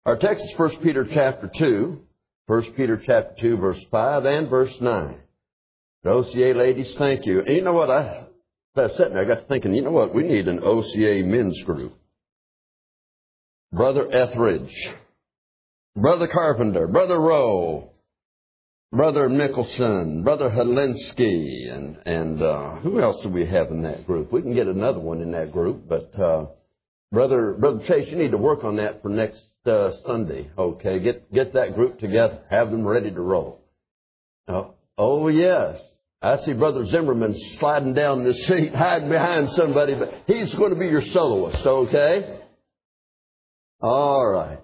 Our text is 1 Peter chapter 2. 1 Peter chapter 2, verse 5 and verse 9. The OCA ladies, thank you. And you know what? I was sitting there, I got thinking, you know what? We need an OCA men's group. Brother Etheridge, Brother Carpenter, Brother Rowe, Brother Nicholson, Brother Helinsky, and who else do we have in that group? We can get another one in that group, but Brother Chase, you need to work on that for next Sunday. Okay, get that group together, have them ready to roll. Oh yes, I see Brother Zimmerman sliding down the seat, hiding behind somebody, but he's going to be your soloist. Okay. All right.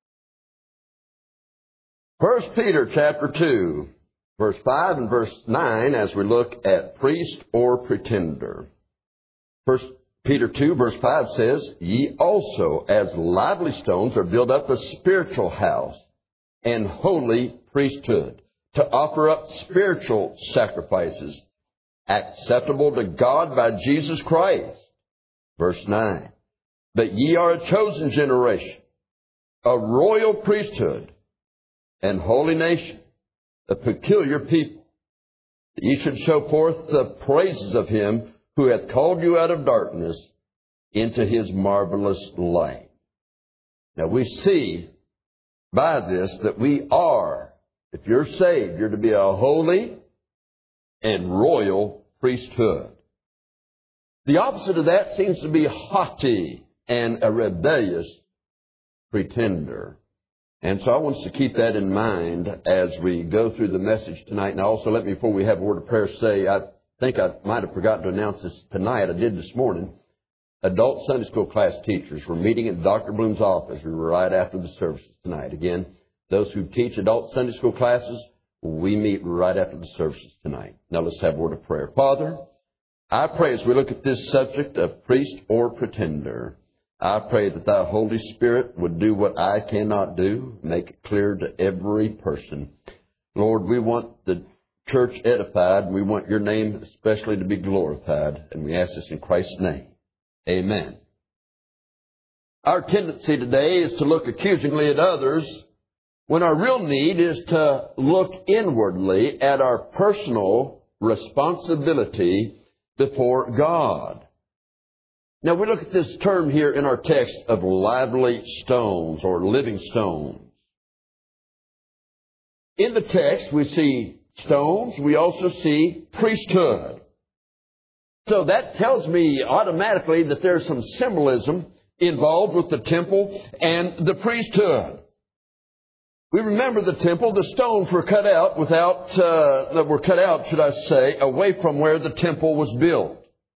1 Peter chapter 2, verse 5 and verse 9, as we look at priest or pretender. 1 Peter 2, verse 5 says, "Ye also, as lively stones, are built up a spiritual house and holy priesthood, to offer up spiritual sacrifices, acceptable to God by Jesus Christ." Verse 9, "But ye are a chosen generation, a royal priesthood, and holy nation, a peculiar people, that ye should show forth the praises of him who hath called you out of darkness into his marvelous light." Now we see by this that we are, if you're saved, you're to be a holy and royal priesthood. The opposite of that seems to be haughty and a rebellious pretender. And so I want us to keep that in mind as we go through the message tonight. And also let me, before we have a word of prayer, say, I think I might have forgotten to announce this tonight. I did this morning. Adult Sunday school class teachers were meeting in Dr. Bloom's office. We were right after the services tonight. Again, those who teach adult Sunday school classes, we meet right after the services tonight. Now let's have a word of prayer. Father, I pray as we look at this subject of priest or pretender, I pray that thy Holy Spirit would do what I cannot do, make it clear to every person. Lord, we want the church edified. We want your name especially to be glorified. And we ask this in Christ's name. Amen. Our tendency today is to look accusingly at others when our real need is to look inwardly at our personal responsibility before God. Now we look at this term here in our text of lively stones or living stones. In the text we see stones, we also see priesthood. So that tells me automatically that there's some symbolism involved with the temple and the priesthood. We remember the temple, the stones were cut out away from where the temple was built.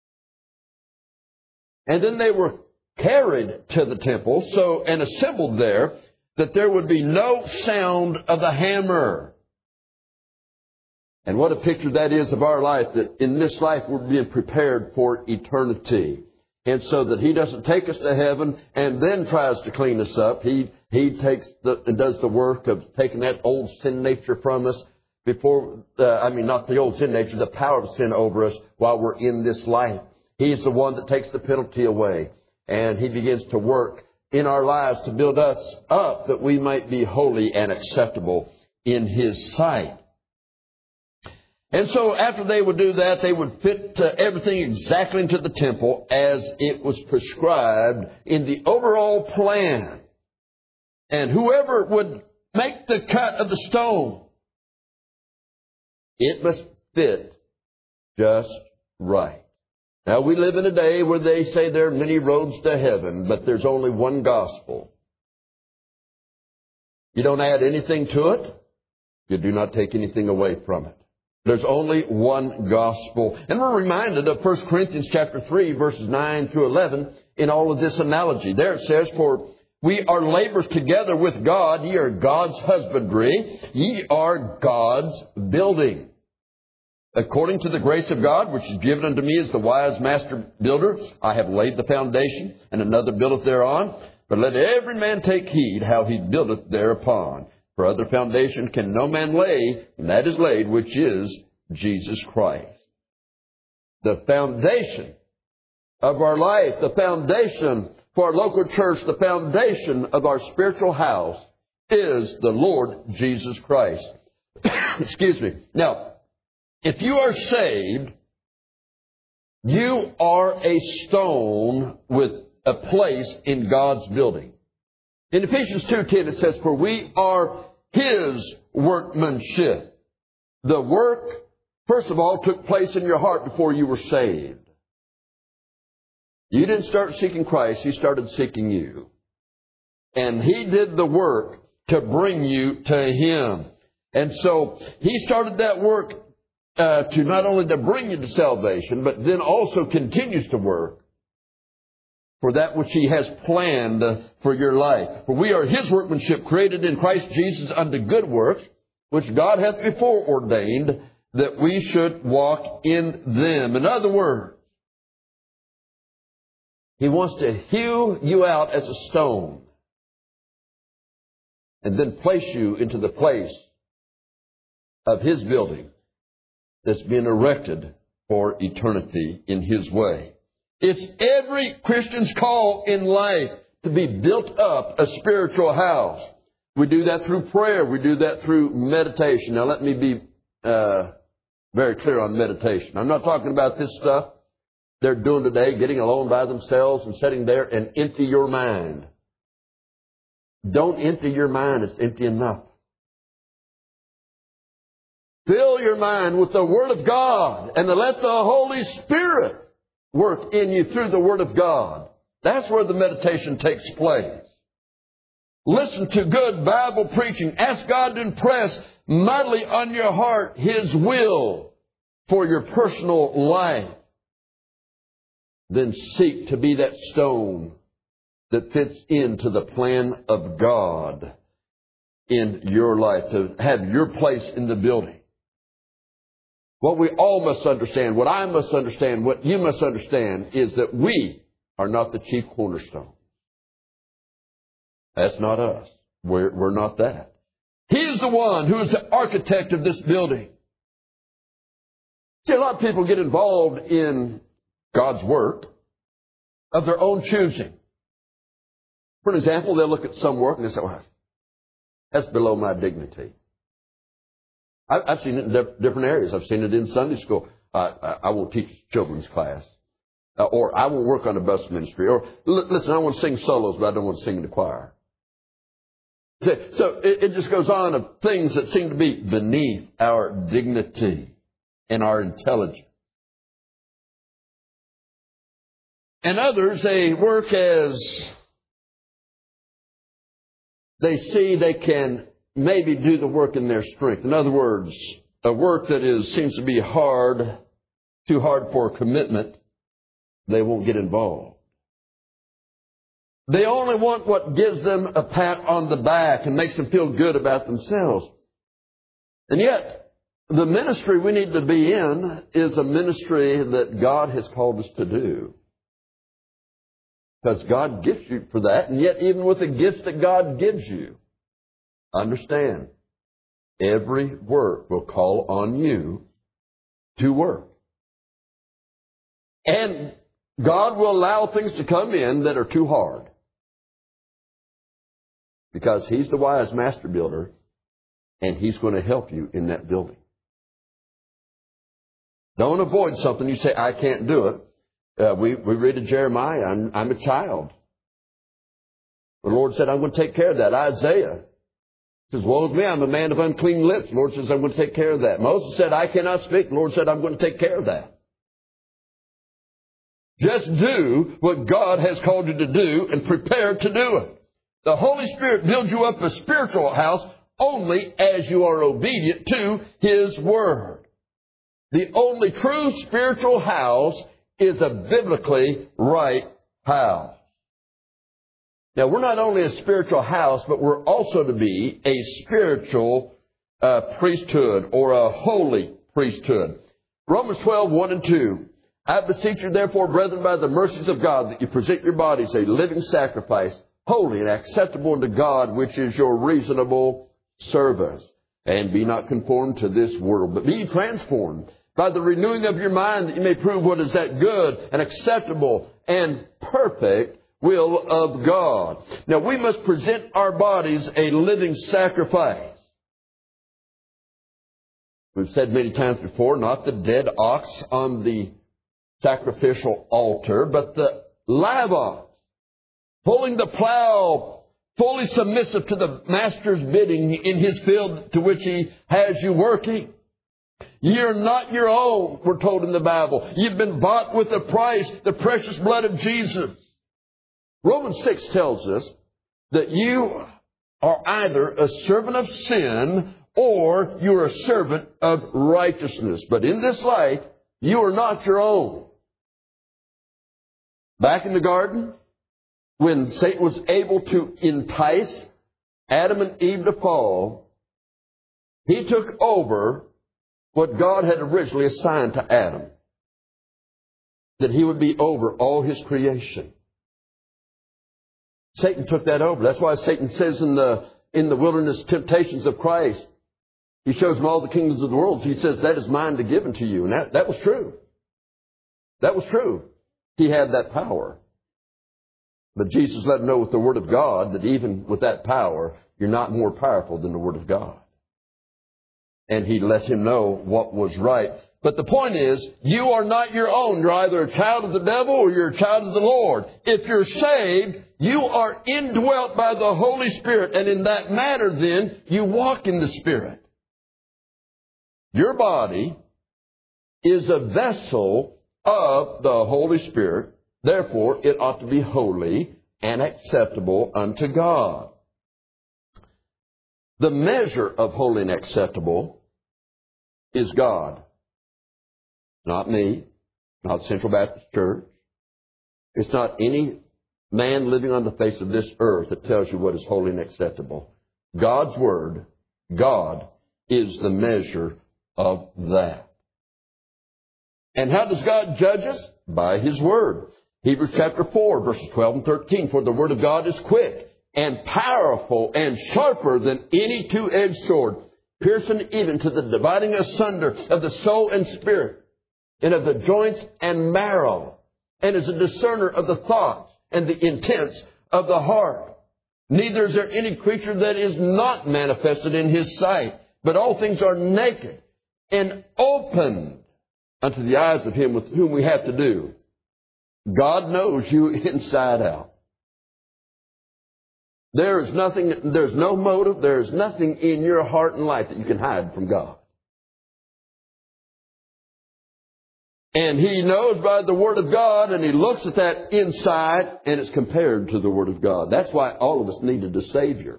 And then they were carried to the temple, and assembled there, that there would be no sound of the hammer. And what a picture that is of our life, that in this life we're being prepared for eternity. And so that he doesn't take us to heaven and then tries to clean us up. He does the work of taking that old sin nature from us not the old sin nature, the power of sin over us while we're in this life. He's the one that takes the penalty away. And he begins to work in our lives to build us up that we might be holy and acceptable in his sight. And so after they would do that, they would fit everything exactly into the temple as it was prescribed in the overall plan. And whoever would make the cut of the stone, it must fit just right. Now, we live in a day where they say there are many roads to heaven, but there's only one gospel. You don't add anything to it. You do not take anything away from it. There's only one gospel. And we're reminded of 1 Corinthians chapter 3, verses 9 through 11 in all of this analogy. There it says, "For we are laborers together with God. Ye are God's husbandry. Ye are God's building. According to the grace of God, which is given unto me as the wise master builder, I have laid the foundation, and another buildeth thereon. But let every man take heed how he buildeth thereupon. For other foundation can no man lay, and that is laid, which is Jesus Christ." The foundation of our life, the foundation for our local church, the foundation of our spiritual house is the Lord Jesus Christ. Excuse me. Now, if you are saved, you are a stone with a place in God's building. In Ephesians 2:10 it says, "For we are His workmanship." The work, first of all, took place in your heart before you were saved. You didn't start seeking Christ, He started seeking you. And He did the work to bring you to Him. And so He started that work to not only to bring you to salvation, but then also continues to work for that which He has planned for your life. For we are His workmanship, created in Christ Jesus unto good works, which God hath before ordained that we should walk in them. In other words, He wants to hew you out as a stone and then place you into the place of His building that's been erected for eternity in His way. It's every Christian's call in life to be built up a spiritual house. We do that through prayer. We do that through meditation. Now let me be very clear on meditation. I'm not talking about this stuff they're doing today, getting alone by themselves and sitting there and empty your mind. Don't empty your mind. It's empty enough. Fill your mind with the Word of God and to let the Holy Spirit work in you through the Word of God. That's where the meditation takes place. Listen to good Bible preaching. Ask God to impress mightily on your heart His will for your personal life. Then seek to be that stone that fits into the plan of God in your life, to have your place in the building. What we all must understand, what I must understand, what you must understand, is that we are not the chief cornerstone. That's not us. We're not that. He is the one who is the architect of this building. See, a lot of people get involved in God's work of their own choosing. For an example, they'll look at some work and they say, well, that's below my dignity. I've seen it in different areas. I've seen it in Sunday school. I won't teach children's class. Or I won't work on a bus ministry. Or, listen, I want to sing solos, but I don't want to sing in the choir. So it just goes on of things that seem to be beneath our dignity and our intelligence. And others, they work as they see they can maybe do the work in their strength. In other words, a work that seems to be hard, too hard for commitment, they won't get involved. They only want what gives them a pat on the back and makes them feel good about themselves. And yet, the ministry we need to be in is a ministry that God has called us to do. Because God gifts you for that. And yet, even with the gifts that God gives you, understand, every work will call on you to work. And God will allow things to come in that are too hard. Because He's the wise master builder, and He's going to help you in that building. Don't avoid something. You say, I can't do it. We read in Jeremiah, I'm a child. The Lord said, I'm going to take care of that. Isaiah says, woe is me, I'm a man of unclean lips. The Lord says, I'm going to take care of that. Moses said, I cannot speak. The Lord said, I'm going to take care of that. Just do what God has called you to do and prepare to do it. The Holy Spirit builds you up a spiritual house only as you are obedient to His Word. The only true spiritual house is a biblically right house. Now, we're not only a spiritual house, but we're also to be a spiritual priesthood or a holy priesthood. Romans 12, 1 and 2. I beseech you, therefore, brethren, by the mercies of God, that you present your bodies a living sacrifice, holy and acceptable unto God, which is your reasonable service. And be not conformed to this world, but be ye transformed by the renewing of your mind, that you may prove what is that good and acceptable and perfect will of God. Now, we must present our bodies a living sacrifice. We've said many times before, not the dead ox on the sacrificial altar, but the live ox, pulling the plow, fully submissive to the master's bidding in his field to which he has you working. You're not your own, we're told in the Bible. You've been bought with a price, the precious blood of Jesus. Romans 6 tells us that you are either a servant of sin or you're a servant of righteousness. But in this life, you are not your own. Back in the garden, when Satan was able to entice Adam and Eve to fall, he took over what God had originally assigned to Adam, that he would be over all his creation. Satan took that over. That's why Satan says in the wilderness temptations of Christ, he shows him all the kingdoms of the world. He says, that is mine to give unto you. And that was true. That was true. He had that power. But Jesus let him know with the Word of God that even with that power, you're not more powerful than the Word of God. And he let him know what was right. But the point is, you are not your own. You're either a child of the devil or you're a child of the Lord. If you're saved, you are indwelt by the Holy Spirit. And in that matter, then, you walk in the Spirit. Your body is a vessel of the Holy Spirit. Therefore, it ought to be holy and acceptable unto God. The measure of holy and acceptable is God. Not me, not Central Baptist Church. It's not any man living on the face of this earth that tells you what is holy and acceptable. God's Word, God, is the measure of that. And how does God judge us? By His Word. Hebrews chapter 4, verses 12 and 13. For the Word of God is quick and powerful and sharper than any two-edged sword, piercing even to the dividing asunder of the soul and spirit, and of the joints and marrow, and is a discerner of the thoughts and the intents of the heart. Neither is there any creature that is not manifested in His sight, but all things are naked and open unto the eyes of Him with whom we have to do. God knows you inside out. There is nothing, there's no motive, there is nothing in your heart and life that you can hide from God. And He knows by the Word of God, and He looks at that inside, and it's compared to the Word of God. That's why all of us needed a Savior.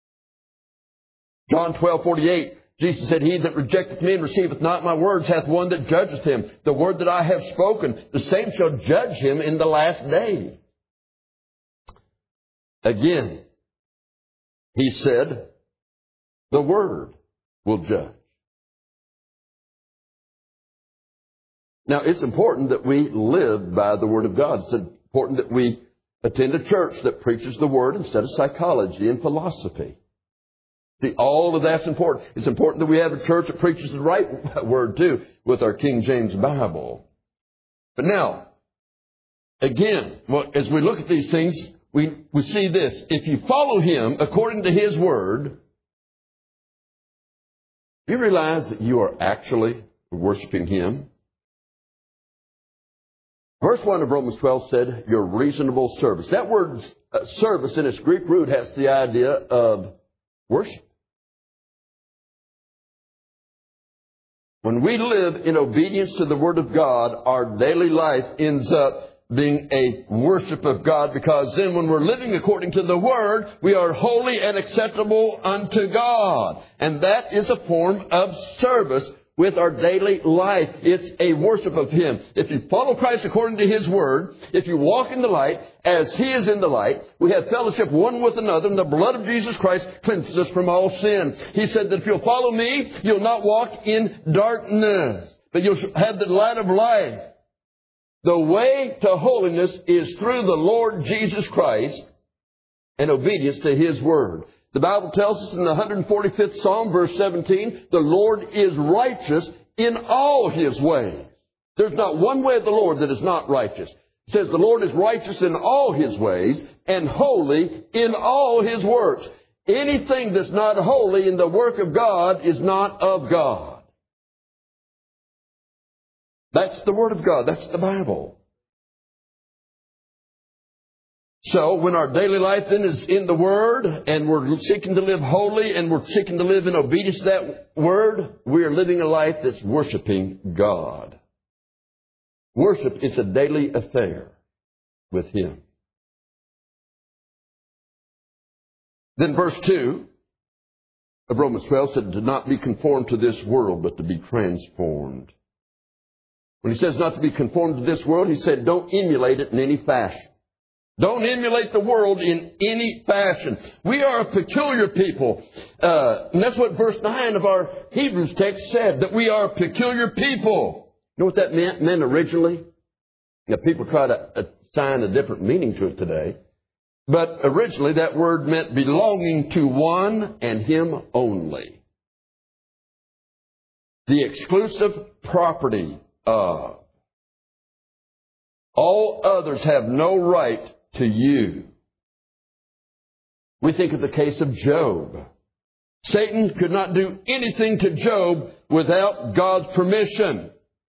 John 12:48, Jesus said, He that rejecteth me and receiveth not my words hath one that judgeth him. The word that I have spoken, the same shall judge him in the last day. Again, He said, the Word will judge. Now, it's important that we live by the Word of God. It's important that we attend a church that preaches the Word instead of psychology and philosophy. See, all of that's important. It's important that we have a church that preaches the right Word, too, with our King James Bible. But now, again, as we look at these things, we see this. If you follow Him according to His Word, you realize that you are actually worshiping Him. Verse 1 of Romans 12 said, your reasonable service. That word service in its Greek root has the idea of worship. When we live in obedience to the Word of God, our daily life ends up being a worship of God, because then when we're living according to the Word, we are holy and acceptable unto God. And that is a form of service with our daily life. It's a worship of Him. If you follow Christ according to His Word, if you walk in the light as He is in the light, we have fellowship one with another, and the blood of Jesus Christ cleanses us from all sin. He said that if you'll follow me, you'll not walk in darkness, but you'll have the light of life. The way to holiness is through the Lord Jesus Christ and obedience to His Word. The Bible tells us in the 145th Psalm, verse 17, the Lord is righteous in all His ways. There's not one way of the Lord that is not righteous. It says the Lord is righteous in all His ways and holy in all His works. Anything that's not holy in the work of God is not of God. That's the Word of God. That's the Bible. So when our daily life then is in the Word and we're seeking to live holy and we're seeking to live in obedience to that Word, we are living a life that's worshiping God. Worship is a daily affair with Him. Then verse 2 of Romans 12 said, "Do not be conformed to this world, but to be transformed." When he says not to be conformed to this world, he said don't emulate it in any fashion. Don't emulate the world in any fashion. We are a peculiar people. And that's what verse 9 of our Hebrews text said, that we are a peculiar people. You know what that meant originally? Now, people try to assign a different meaning to it today. But originally that word meant belonging to one and Him only. The exclusive property of. All others have no right to you. We think of the case of Job. Satan could not do anything to Job without God's permission.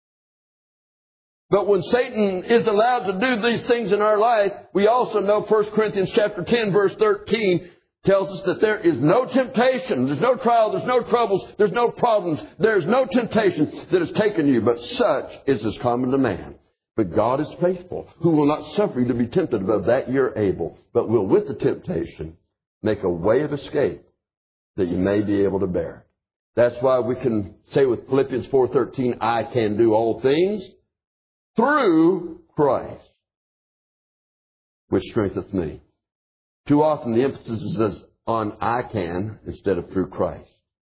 But when Satan is allowed to do these things in our life, we also know 1 Corinthians chapter 10, verse 13 tells us that there is no temptation, there's no trial, there's no troubles, there's no problems, there's no temptation that has taken you, but such is as common to man. But God is faithful, who will not suffer you to be tempted above that you're able, but will with the temptation make a way of escape that you may be able to bear it. That's why we can say with Philippians 4:13, I can do all things through Christ, which strengtheneth me. Too often the emphasis is on I can instead of through Christ.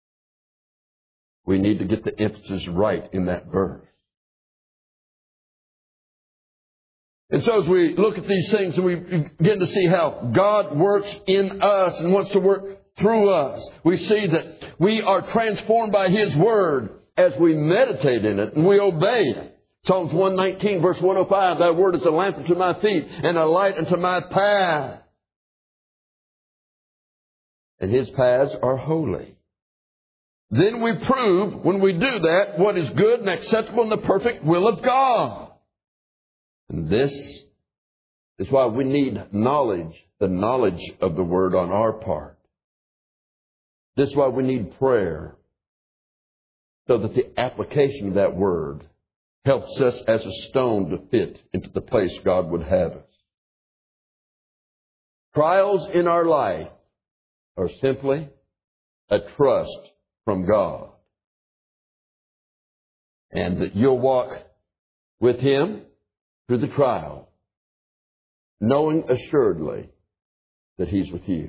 We need to get the emphasis right in that verse. And so as we look at these things and we begin to see how God works in us and wants to work through us, we see that we are transformed by His Word as we meditate in it and we obey it. Psalms 119, verse 105, Thy word is a lamp unto my feet and a light unto my path. And His paths are holy. Then we prove, when we do that, what is good and acceptable in the perfect will of God. And this is why we need knowledge, the knowledge of the Word on our part. This is why we need prayer, so that the application of that Word helps us as a stone to fit into the place God would have us. Trials in our life are simply a trust from God. And that you'll walk with Him through the trial, knowing assuredly that He's with you.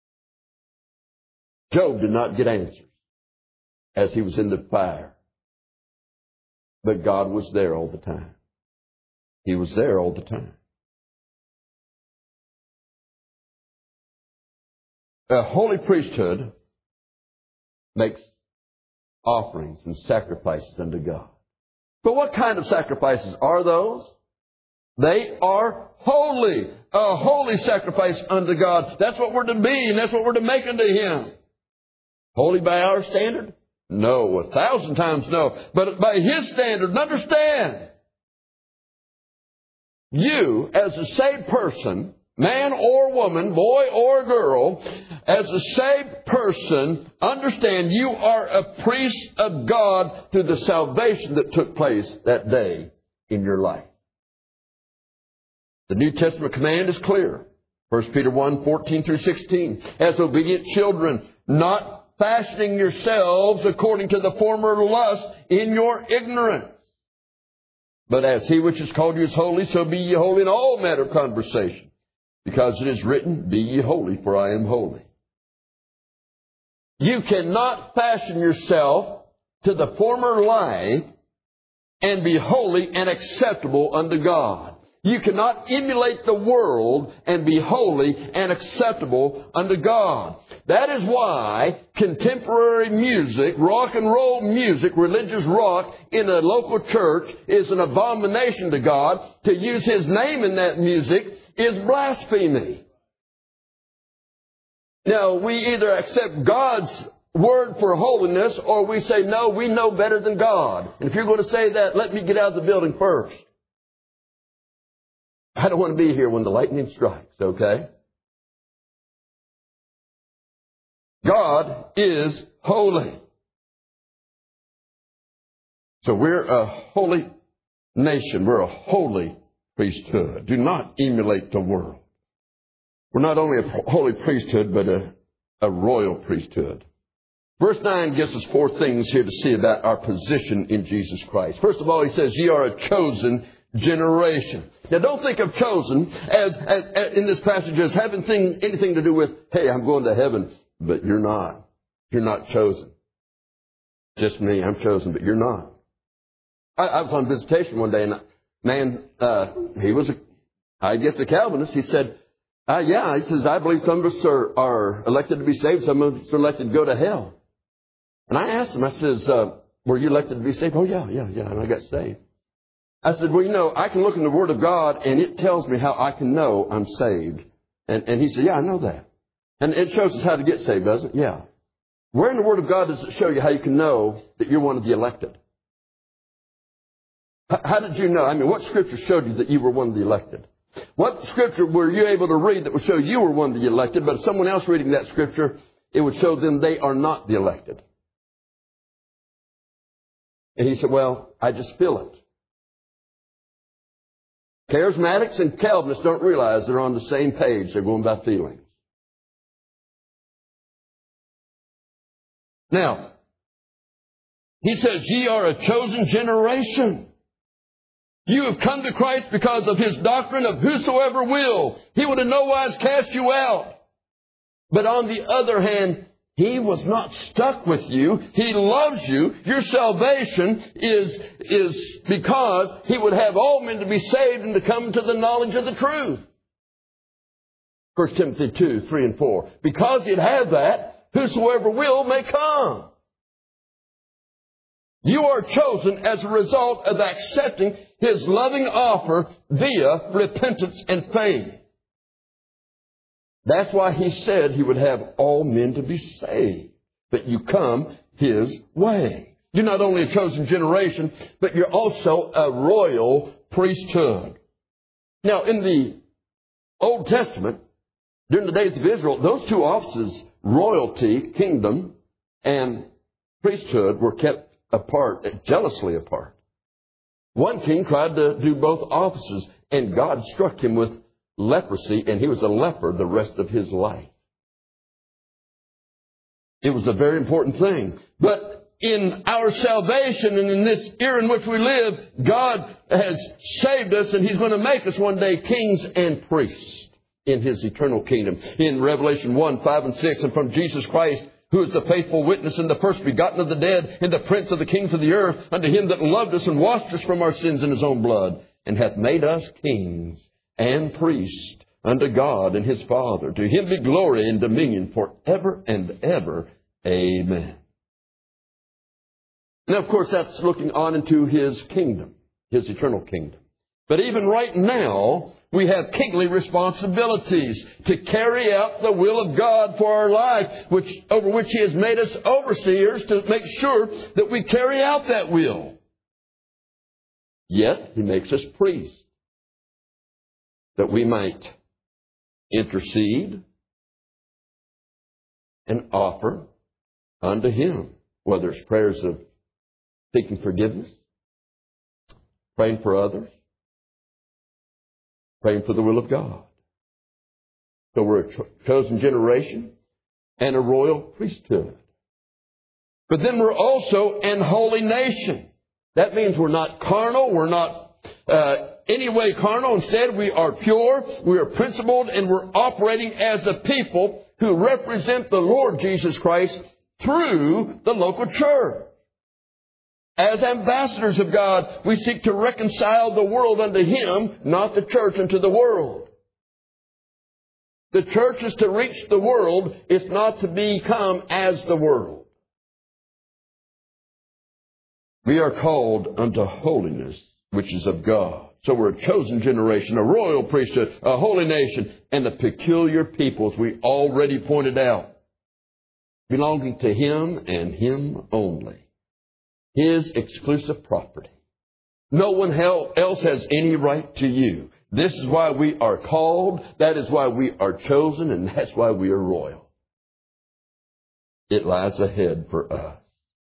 Job did not get answers as he was in the fire. But God was there all the time. He was there all the time. A holy priesthood makes offerings and sacrifices unto God. But what kind of sacrifices are those? They are holy. A holy sacrifice unto God. That's what we're to be, and that's what we're to make unto Him. Holy by our standard? No, 1,000 times no. But by His standard, and understand, you as a saved person, man or woman, boy or girl, as a saved person, understand you are a priest of God through the salvation that took place that day in your life. The New Testament command is clear. 1 Peter 1, 14 through 16. As obedient children, not fashioning yourselves according to the former lust in your ignorance. But as He which has called you is holy, so be ye holy in all manner of conversation. Because it is written, Be ye holy, for I am holy. You cannot fashion yourself to the former life and be holy and acceptable unto God. You cannot emulate the world and be holy and acceptable unto God. That is why contemporary music, rock and roll music, religious rock in a local church is an abomination to God. To use His name in that music is blasphemy. Now, we either accept God's word for holiness or we say, no, we know better than God. And if you're going to say that, let me get out of the building first. I don't want to be here when the lightning strikes, okay? God is holy. So we're a holy nation. We're a holy priesthood. Do not emulate the world. We're not only a holy priesthood, but a royal priesthood. Verse 9 gives us 4 things here to see about our position in Jesus Christ. First of all, he says, ye are a chosen generation. Now, don't think of chosen as in this passage as having anything to do with, hey, I'm going to heaven, but you're not. You're not chosen. Just me, I'm chosen, but you're not. I was on visitation one day, and a man, he was, I guess, a Calvinist. He said, he says, I believe some of us are elected to be saved, some of us are elected to go to hell. And I asked him, I says, were you elected to be saved? Oh, yeah, and I got saved. I said, well, I can look in the Word of God, and it tells me how I can know I'm saved. And he said, yeah, I know that. And it shows us how to get saved, doesn't it? Yeah. Where in the Word of God does it show you how you can know that you're one of the elected? How did you know? I mean, what Scripture showed you that you were one of the elected? What Scripture were you able to read that would show you were one of the elected, but if someone else reading that Scripture, it would show them they are not the elected? And he said, well, I just feel it. Charismatics and Calvinists don't realize they're on the same page. They're going by feelings. Now, he says, ye are a chosen generation. You have come to Christ because of His doctrine of whosoever will. He would in no wise cast you out. But on the other hand, He was not stuck with you. He loves you. Your salvation is because He would have all men to be saved and to come to the knowledge of the truth. 1 Timothy 2, 3 and 4. Because He'd have that, whosoever will may come. You are chosen as a result of accepting His loving offer via repentance and faith. That's why He said He would have all men to be saved. But you come His way. You're not only a chosen generation, but you're also a royal priesthood. Now, in the Old Testament, during the days of Israel, those two offices, royalty, kingdom, and priesthood, were kept apart, jealously apart. One king tried to do both offices, and God struck him with leprosy, and he was a leper the rest of his life. It was a very important thing. But in our salvation and in this era in which we live, God has saved us, and He's going to make us one day kings and priests in His eternal kingdom. In Revelation 1, 5 and 6, and from Jesus Christ, who is the faithful witness and the first begotten of the dead, and the prince of the kings of the earth, unto Him that loved us and washed us from our sins in His own blood, and hath made us kings and priests unto God and His Father. To Him be glory and dominion forever and ever. Amen. Now, of course, that's looking on into His kingdom, His eternal kingdom. But even right now, we have kingly responsibilities to carry out the will of God for our life, over which He has made us overseers to make sure that we carry out that will. Yet, He makes us priests, that we might intercede and offer unto Him, whether it's prayers of seeking forgiveness, praying for others, praying for the will of God. So we're a chosen generation and a royal priesthood. But then we're also an holy nation. That means we're not carnal, we're not any way carnal. Instead, we are pure, we are principled, and we're operating as a people who represent the Lord Jesus Christ through the local church. As ambassadors of God, we seek to reconcile the world unto Him, not the church unto the world. The church is to reach the world. It's not to become as the world. We are called unto holiness, which is of God. So we're a chosen generation, a royal priesthood, a holy nation, and a peculiar people, as we already pointed out, belonging to Him and Him only. His exclusive property. No one else has any right to you. This is why we are called, that is why we are chosen, and that's why we are royal. It lies ahead for us.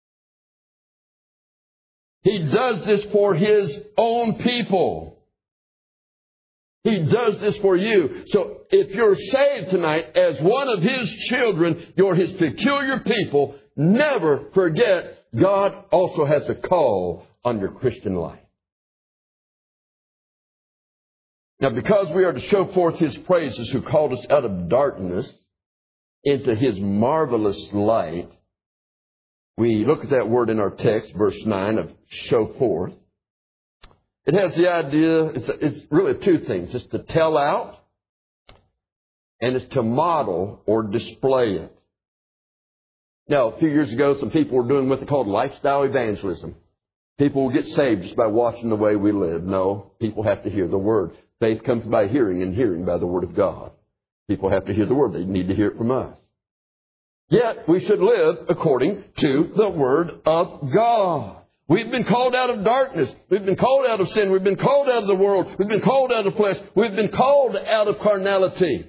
He does this for His own people. He does this for you. So if you're saved tonight as one of His children, you're His peculiar people, never forget God also has a call on your Christian life. Now, because we are to show forth His praises, who called us out of darkness into His marvelous light, we look at that word in our text, verse 9, of show forth. It has the idea, it's really two things. It's to tell out, and it's to model or display it. Now, a few years ago, some people were doing what they called lifestyle evangelism. People will get saved just by watching the way we live. No, people have to hear the Word. Faith comes by hearing, and hearing by the Word of God. People have to hear the Word. They need to hear it from us. Yet, we should live according to the Word of God. We've been called out of darkness. We've been called out of sin. We've been called out of the world. We've been called out of flesh. We've been called out of carnality.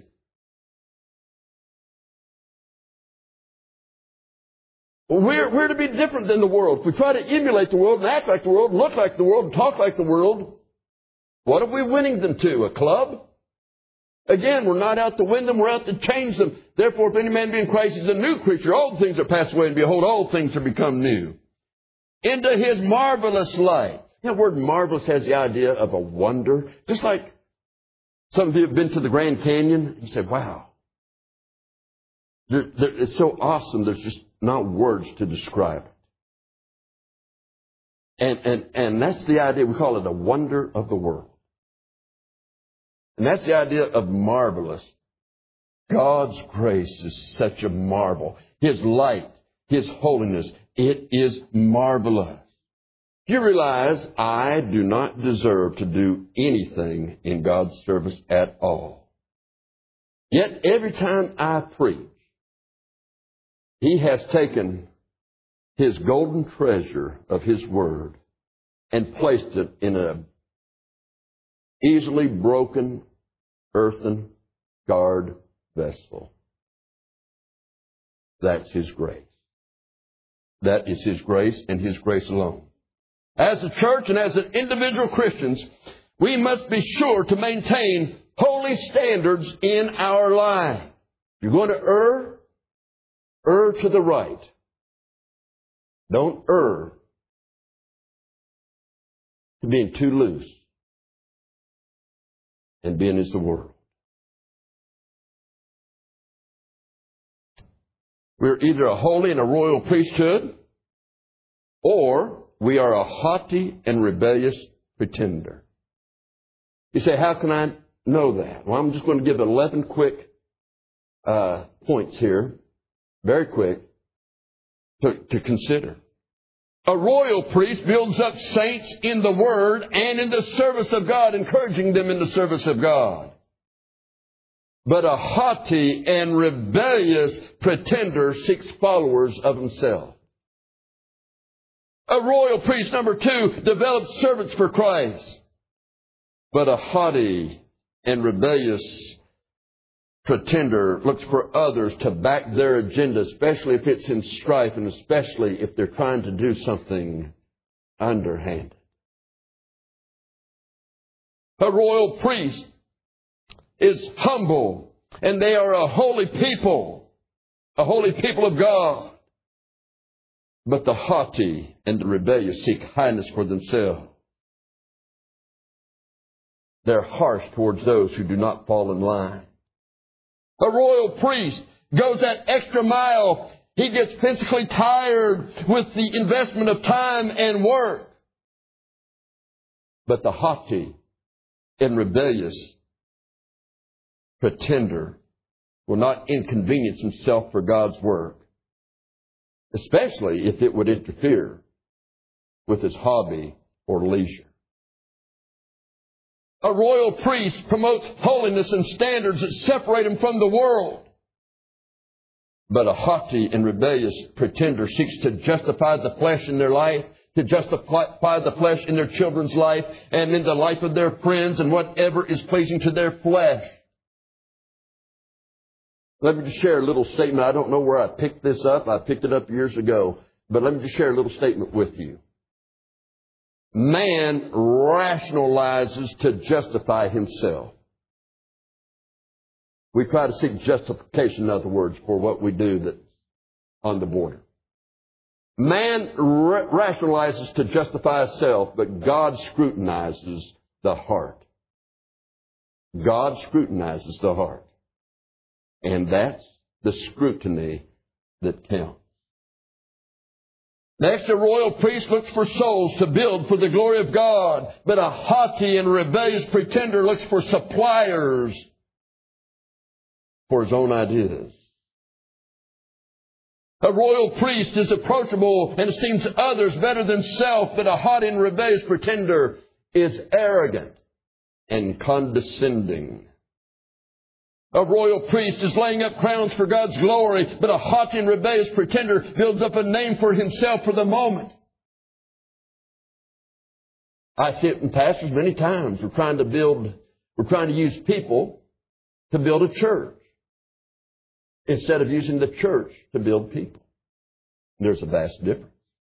We're to be different than the world. If we try to emulate the world and act like the world, look like the world, and talk like the world, what are we winning them to? A club? Again, we're not out to win them, we're out to change them. Therefore, if any man be in Christ, he's a new creature. All things are passed away, and behold, all things are become new. Into His marvelous light. That word marvelous has the idea of a wonder. Just like some of you have been to the Grand Canyon, you say, wow. It's so awesome, there's just not words to describe it. And that's the idea, we call it a wonder of the world. And that's the idea of marvelous. God's grace is such a marvel. His light, His holiness, it is marvelous. Do you realize I do not deserve to do anything in God's service at all? Yet every time I preach, He has taken His golden treasure of His Word and placed it in an easily broken earthen guard vessel. That's His grace. That is His grace and His grace alone. As a church and as an individual Christians, we must be sure to maintain holy standards in our life. You're going to err to the right. Don't err to being too loose and being as the world. We're either a holy and a royal priesthood, or we are a haughty and rebellious pretender. You say, how can I know that? Well, I'm just going to give 11 quick points here, very quick, to consider. A royal priest builds up saints in the Word and in the service of God, encouraging them in the service of God. But a haughty and rebellious pretender seeks followers of himself. A royal priest, number 2, develops servants for Christ. But a haughty and rebellious pretender looks for others to back their agenda, especially if it's in strife and especially if they're trying to do something underhanded. A royal priest is humble, and they are a holy people of God. But the haughty and the rebellious seek highness for themselves. They're harsh towards those who do not fall in line. A royal priest goes that extra mile. He gets physically tired with the investment of time and work. But the haughty and rebellious pretender will not inconvenience himself for God's work, especially if it would interfere with his hobby or leisure. A royal priest promotes holiness and standards that separate him from the world. But a haughty and rebellious pretender seeks to justify the flesh in their life, to justify the flesh in their children's life, and in the life of their friends, and whatever is pleasing to their flesh. Let me just share a little statement. I don't know where I picked this up. I picked it up years ago. But let me just share a little statement with you. Man rationalizes to justify himself. We try to seek justification, in other words, for what we do that's on the border. Man rationalizes to justify himself, but God scrutinizes the heart. God scrutinizes the heart. And that's the scrutiny that counts. Next, a royal priest looks for souls to build for the glory of God, but a haughty and rebellious pretender looks for suppliers for his own ideas. A royal priest is approachable and esteems others better than self, but a haughty and rebellious pretender is arrogant and condescending. A royal priest is laying up crowns for God's glory, but a haughty and rebellious pretender builds up a name for himself for the moment. I see it in pastors many times. We're trying to use people to build a church instead of using the church to build people. There's a vast difference.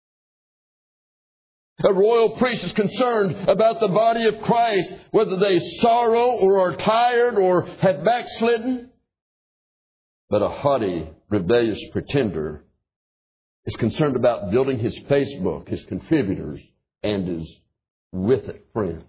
A royal priest is concerned about the body of Christ, whether they sorrow or are tired or have backslidden. But a haughty, rebellious pretender is concerned about building his Facebook, his contributors, and his with it friends.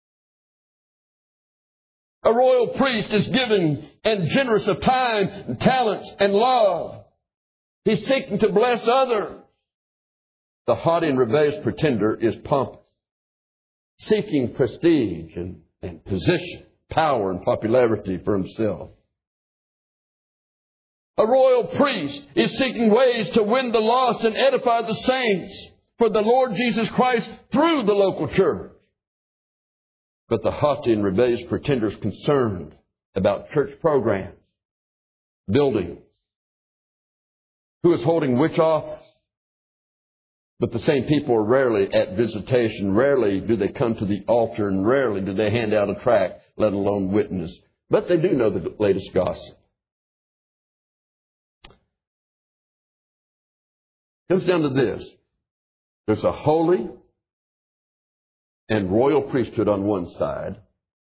A royal priest is giving and generous of time, talents, and love. He's seeking to bless others. The haughty and rebellious pretender is pompous, seeking prestige and position, power and popularity for himself. A royal priest is seeking ways to win the lost and edify the saints for the Lord Jesus Christ through the local church. But the haughty and rebellious pretender is concerned about church programs, buildings, who is holding which office. But the same people are rarely at visitation. Rarely do they come to the altar, and rarely do they hand out a tract, let alone witness. But they do know the latest gossip. It comes down to this. There's a holy and royal priesthood on one side,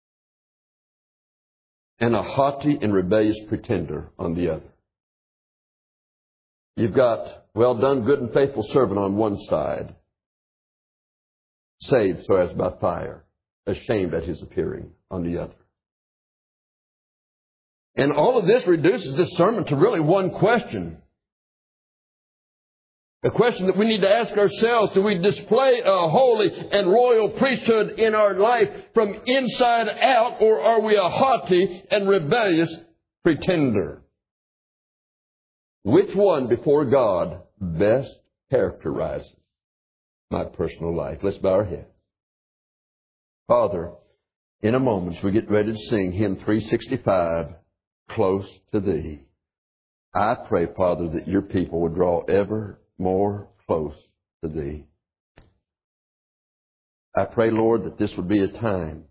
and a haughty and rebellious pretender on the other. You've got, well done, good and faithful servant on one side, saved so as by fire, ashamed at his appearing on the other. And all of this reduces this sermon to really one question. A question that we need to ask ourselves: do we display a holy and royal priesthood in our life from inside out, or are we a haughty and rebellious pretender? Which one before God best characterizes my personal life? Let's bow our heads. Father, in a moment, as we get ready to sing hymn 365, Close to Thee, I pray, Father, that your people would draw ever more close to Thee. I pray, Lord, that this would be a time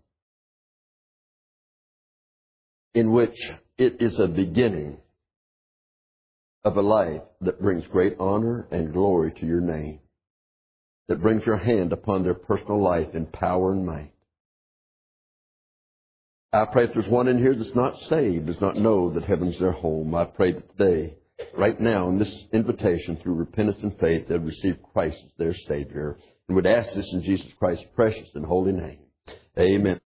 in which it is a beginning of a life that brings great honor and glory to your name, that brings your hand upon their personal life in power and might. I pray if there's one in here that's not saved, does not know that heaven's their home, I pray that today, right now, in this invitation, through repentance and faith, they'll receive Christ as their Savior, and would ask this in Jesus Christ's precious and holy name. Amen.